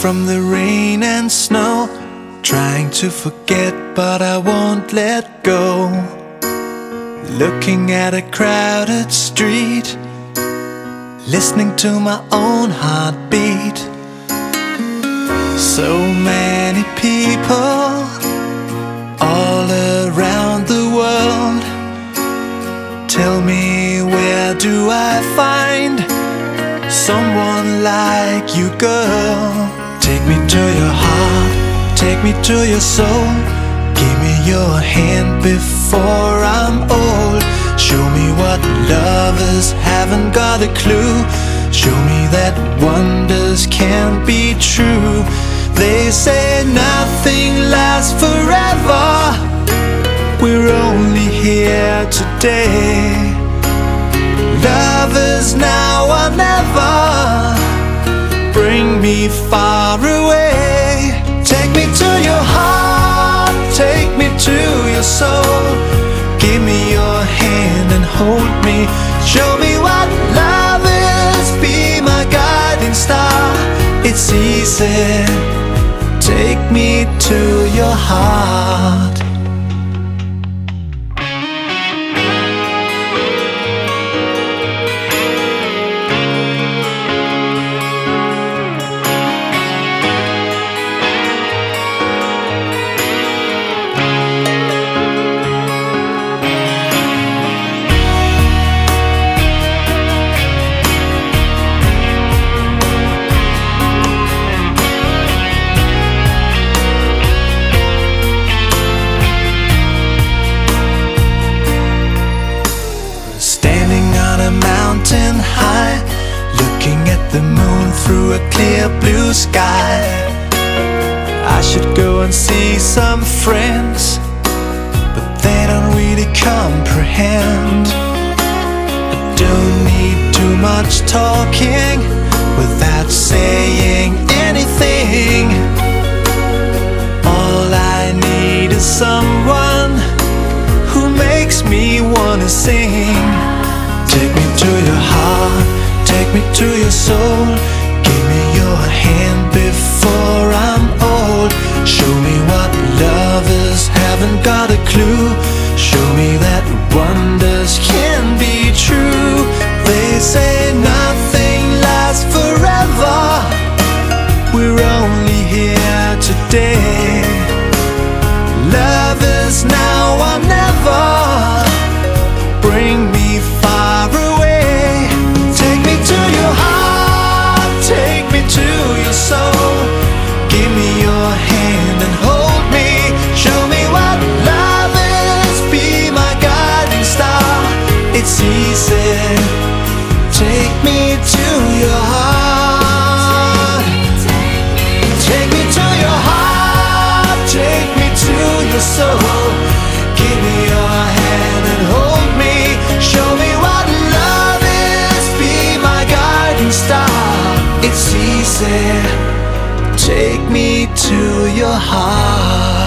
from the rain and snow, trying to forget but I won't let go. Looking at a crowded street, listening to my own heartbeat. So many people all around the world. Tell me, where do I find someone like you, girl? Take me to your heart, take me to your soul. Give me your hand before I'm old. Show me what lovers haven't got a clue. Show me that wonders can't be true. They say nothing lasts forever. We're only here today. Lovers now or never. Bring me far away. Take me to your heart, take me to your soul. Give me your hand and hold me. Show me what love is, be my guiding star. It's easy, take me to your heart. Mountain high, looking at the moon through a clear blue sky. I should go and see some friends, but they don't really comprehend. I don't need too much talking without saying anything. All I need is someone who makes me wanna sing. Take me to your heart, take me to your soul. Give me your hand before I'm old. Show me what lovers haven't got a clue. Show me that wonders can be true. They say nothing lasts forever. We're only here today. Lovers now or never. Bring me far away. Take me to your heart, take me to your soul. Give me your hand and hold me. Show me what love is, be my guiding star. It's easy, take me to your heart. Take me to your heart, take me to your soul. Give me your hand and hold me. Show me what love is, be my guiding star. It's easy, take me to your heart.